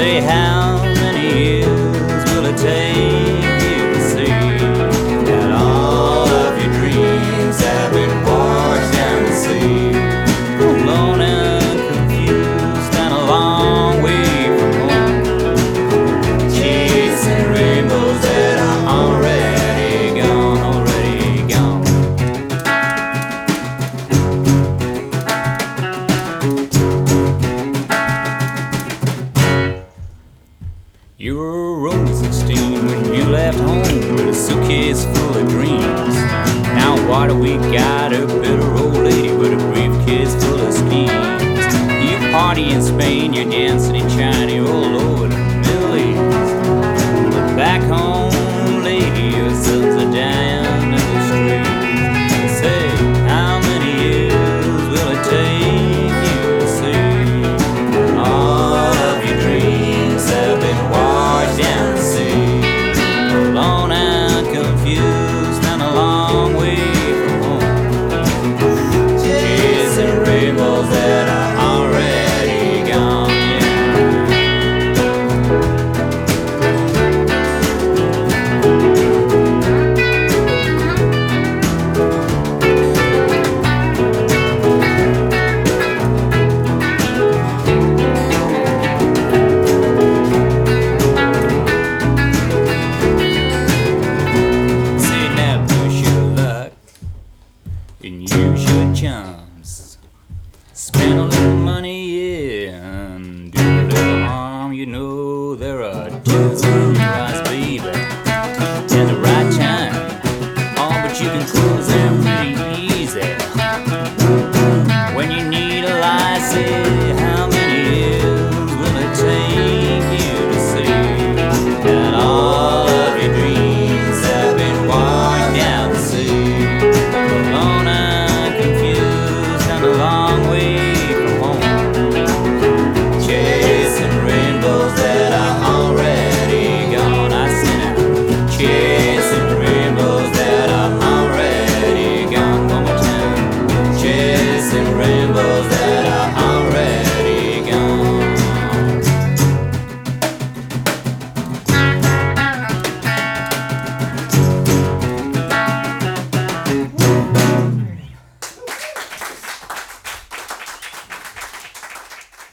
Say, how many years will it take you to see that all of your dreams have been washed down the sea? Alone and confused and a long way from home, chasing rainbows that are already gone, already gone. You were only 16 when you left home with a suitcase full of dreams. Now what do we got? A bitter old lady with a briefcase full of schemes. You party in Spain, you're dancing in China, you're all over the Middle East. But back home, lady, your sons are dying in the streets. Say, how many years will it take you to see all of your dreams have been washed down the sea? Alone and confused and a long way from home, chasing rainbows that are already gone. Say now, push your luck and use your charms. Spend a little money, yeah, and do a little harm. You know there are two